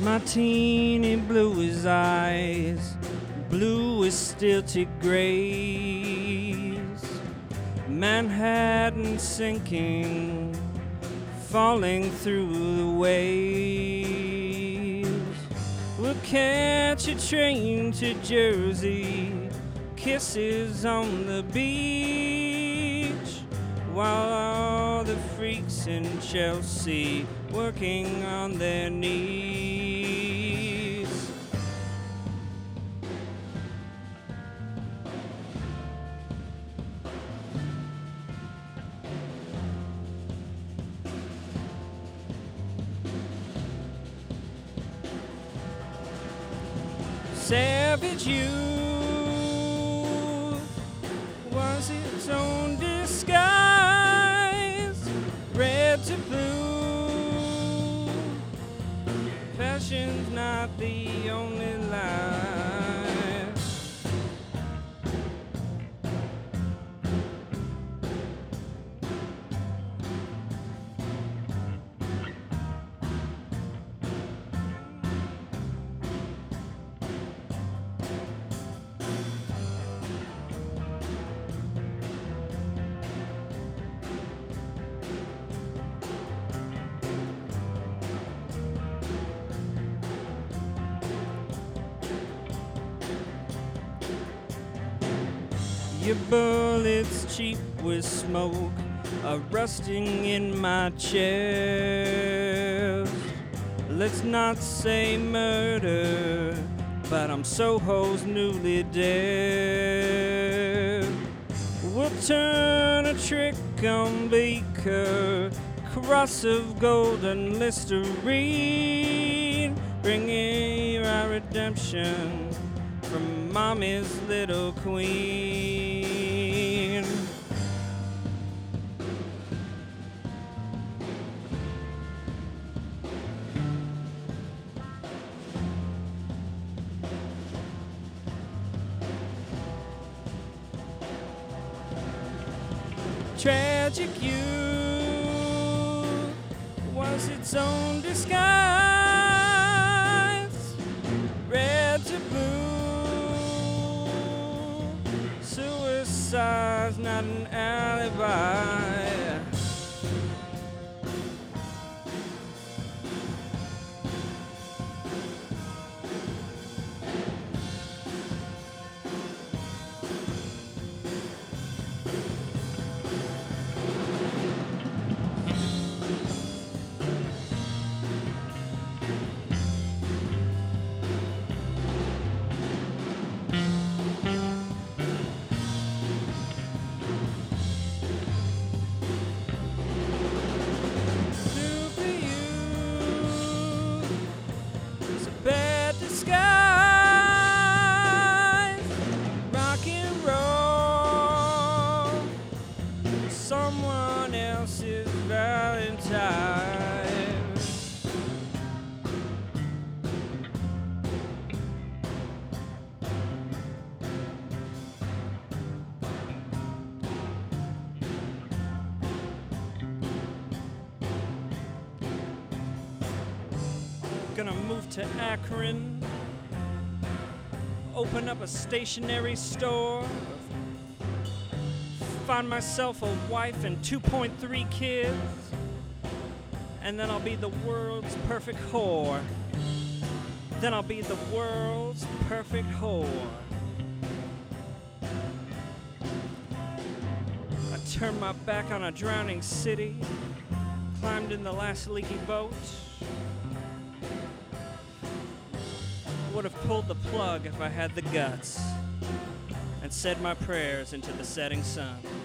My teeny bluest eyes, blue as stilted grays. Manhattan sinking, falling through the waves. We'll catch a train to Jersey, kisses on the beach, while all the freaks in Chelsea working on their knees. Savage youth was its own disguise, red to blue. Fashion's not the only life. Your bullets cheap with smoke are rusting in my chest. Let's not say murder, but I'm Soho's newly dead. We'll turn a trick on Baker, cross of golden Listerine, bringing our redemption from Mommy's little queen. Tragic youth was its own disguise, red to blue. Suicide's not an alibi. Bad disguise, rock and roll, someone else's Valentine. Gonna move to Akron, open up a stationery store, find myself a wife and 2.3 kids, and then I'll be the world's perfect whore. Then I'll be the world's perfect whore. I turned my back on a drowning city, climbed in the last leaky boat. Would have pulled the plug if I had the guts, and said my prayers into the setting sun.